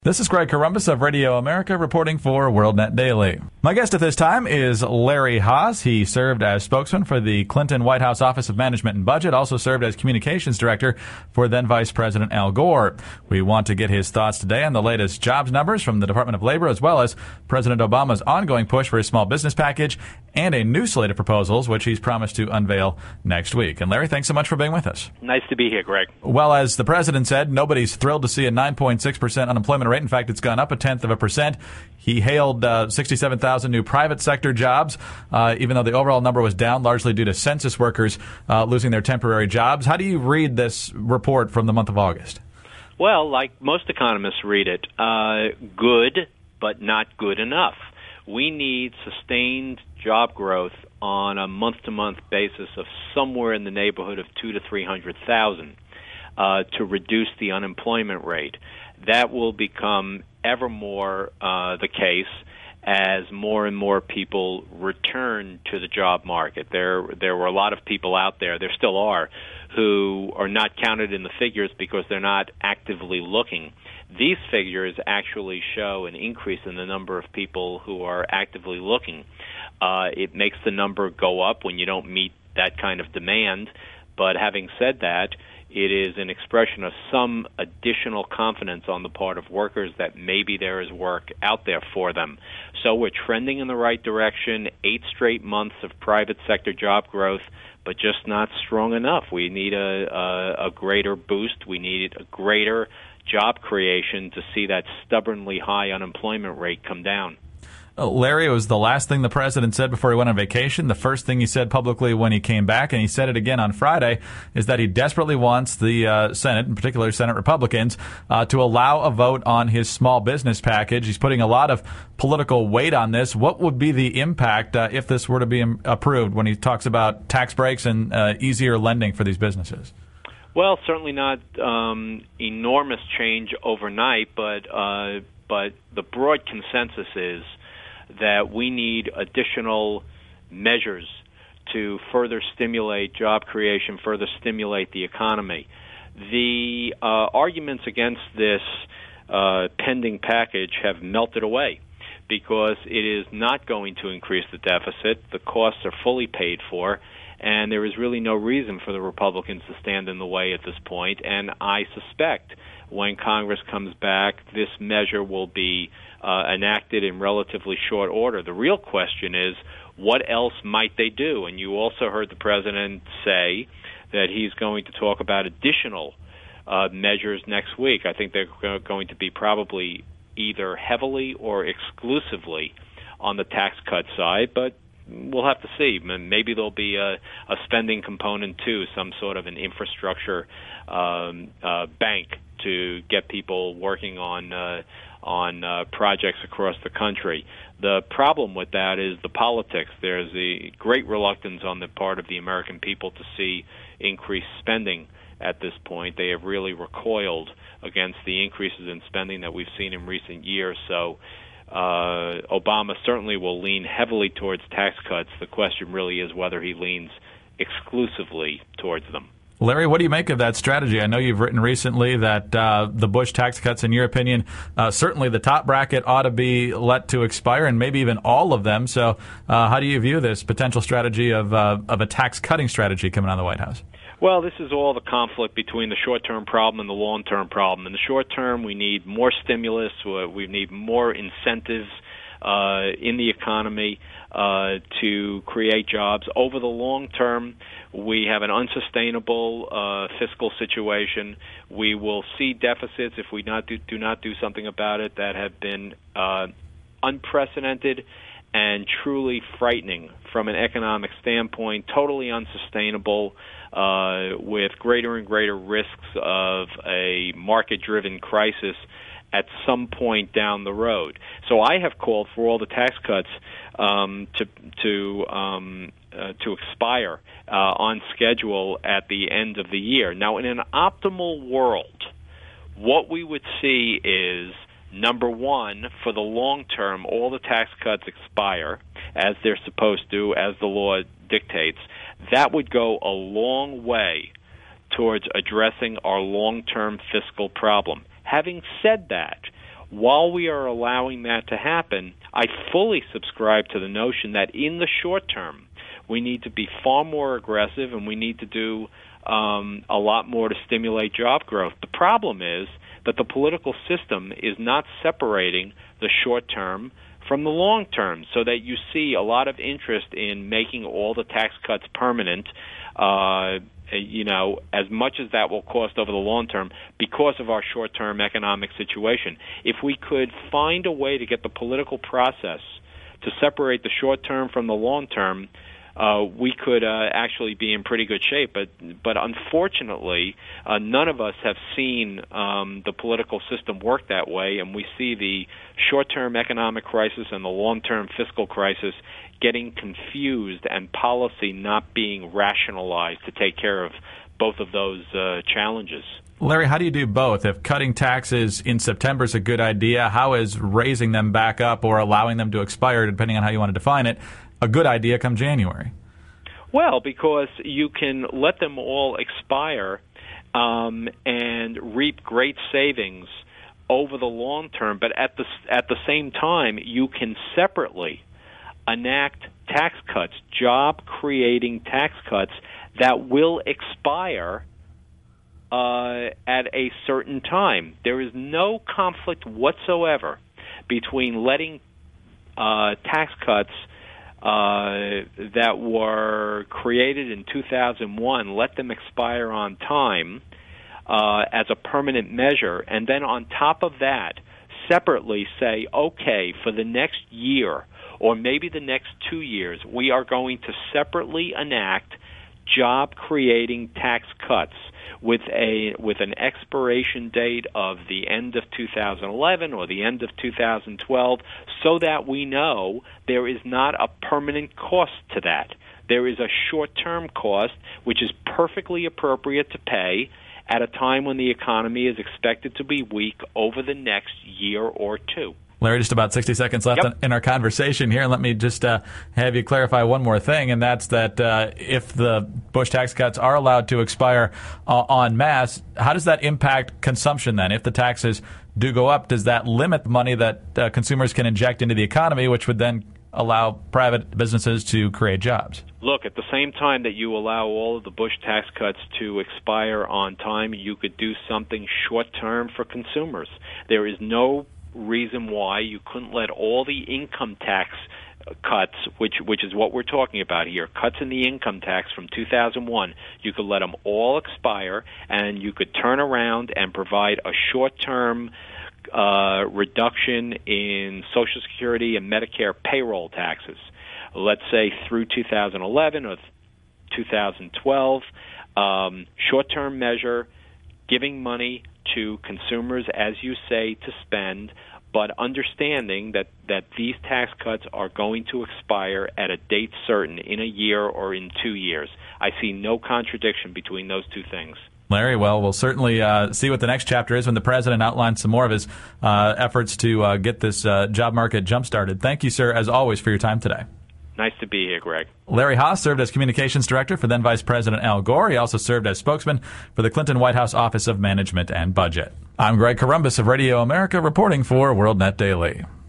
This is Greg Corombos of Radio America reporting for WorldNet Daily. My guest at this time is Larry Haas. He served as spokesman for the Clinton White House Office of Management and Budget, also served as communications director for then Vice President Al Gore. We want to get his thoughts today on the latest jobs numbers from the Department of Labor, as well as President Obama's ongoing push for his small business package and a new slate of proposals, which he's promised to unveil next week. And Larry, thanks so much for being with us. Nice to be here, Greg. Well, as the president said, nobody's thrilled to see a 9.6% unemployment rate. In fact, it's gone up 0.1%. He hailed 67,000 new private sector jobs, even though the overall number was down, largely due to census workers losing their temporary jobs. How do you read this report from the month of August? Well, like most economists read it, good, but not good enough. We need sustained job growth on a month-to-month basis of somewhere in the neighborhood of 200,000 to 300,000 to reduce the unemployment rate. That will become ever more the case as more and more people return to the job market. There were a lot of people out there still are, who are not counted in the figures because they're not actively looking. These figures actually show an increase in the number of people who are actively looking. It makes the number go up when you don't meet that kind of demand. But having said that, it is an expression of some additional confidence on the part of workers that maybe there is work out there for them. So we're trending in the right direction, 8 straight months of private sector job growth, but just not strong enough. We need a greater boost. We need a greater job creation to see that stubbornly high unemployment rate come down. Larry, it was the last thing the president said before he went on vacation. The first thing he said publicly when he came back, and he said it again on Friday, is that he desperately wants the Senate, in particular Senate Republicans, to allow a vote on his small business package. He's putting a lot of political weight on this. What would be the impact if this were to be approved when he talks about tax breaks and easier lending for these businesses? Well, certainly not enormous change overnight, but the broad consensus is that we need additional measures to further stimulate job creation, further stimulate the economy. The arguments against this pending package have melted away because it is not going to increase the deficit. The costs are fully paid for, and there is really no reason for the Republicans to stand in the way at this point. And I suspect when Congress comes back, this measure will be enacted in relatively short order. The real question is, what else might they do? And you also heard the president say that he's going to talk about additional measures next week. I think they're going to be probably either heavily or exclusively on the tax cut side, but we'll have to see. Maybe there'll be a spending component too, some sort of an infrastructure bank to get people working on projects across the country. The problem with that is the politics. There's a great reluctance on the part of the American people to see increased spending at this point. They have really recoiled against the increases in spending that we've seen in recent years. So Obama certainly will lean heavily towards tax cuts. The question really is whether he leans exclusively towards them. Larry, what do you make of that strategy? I know you've written recently that the Bush tax cuts, in your opinion, certainly the top bracket ought to be let to expire, and maybe even all of them. So how do you view this potential strategy of a tax-cutting strategy coming out of the White House? Well, this is all the conflict between the short-term problem and the long-term problem. In the short term, we need more stimulus. We need more incentives in the economy to create jobs. Over the long term, we have an unsustainable fiscal situation. We will see deficits if we do not do something about it that have been unprecedented and truly frightening from an economic standpoint, totally unsustainable, with greater and greater risks of a market-driven crisis at some point down the road. So I have called for all the tax cuts to expire on schedule at the end of the year. Now, in an optimal world, what we would see is, number one, for the long term, all the tax cuts expire as they're supposed to, as the law dictates. That would go a long way towards addressing our long-term fiscal problem. Having said that, While we are allowing that to happen, I fully subscribe to the notion that in the short term, we need to be far more aggressive and we need to do a lot more to stimulate job growth. The problem is that the political system is not separating the short term from the long term, so that you see a lot of interest in making all the tax cuts permanent, as much as that will cost over the long term because of our short-term economic situation. If we could find a way to get the political process to separate the short term from the long term, we could actually be in pretty good shape. But unfortunately, none of us have seen the political system work that way, and we see the short-term economic crisis and the long-term fiscal crisis getting confused and policy not being rationalized to take care of both of those challenges. Larry, how do you do both? If cutting taxes in September is a good idea, how is raising them back up or allowing them to expire, depending on how you want to define it, a good idea come January? Well, because you can let them all expire and reap great savings over the long term, but at the same time, you can separately enact tax cuts, job-creating tax cuts that will expire at a certain time. There is no conflict whatsoever between letting tax cuts that were created in 2001, let them expire on time as a permanent measure, and then on top of that, separately say, okay, for the next year or maybe the next 2 years, we are going to separately enact job-creating tax cuts with an expiration date of the end of 2011 or the end of 2012, so that we know there is not a permanent cost to that. There is a short-term cost, which is perfectly appropriate to pay at a time when the economy is expected to be weak over the next year or two. Larry, just about 60 seconds left in our conversation here, and let me just have you clarify one more thing, and that's that if the Bush tax cuts are allowed to expire en masse, how does that impact consumption then? If the taxes do go up, does that limit the money that consumers can inject into the economy, which would then allow private businesses to create jobs? Look, at the same time that you allow all of the Bush tax cuts to expire on time, you could do something short-term for consumers. There is no reason why you couldn't let all the income tax cuts, which is what we're talking about here, cuts in the income tax from 2001, you could let them all expire, and you could turn around and provide a short-term reduction in Social Security and Medicare payroll taxes, let's say through 2011 or 2012, short-term measure, giving money to consumers, as you say, to spend, but understanding that these tax cuts are going to expire at a date certain in a year or in 2 years. I see no contradiction between those two things. Larry, well, we'll certainly see what the next chapter is when the president outlines some more of his efforts to get this job market jump-started. Thank you, sir, as always, for your time today. Nice to be here, Greg. Larry Haas served as communications director for then Vice President Al Gore. He also served as spokesman for the Clinton White House Office of Management and Budget. I'm Greg Corombos of Radio America, reporting for WorldNet Daily.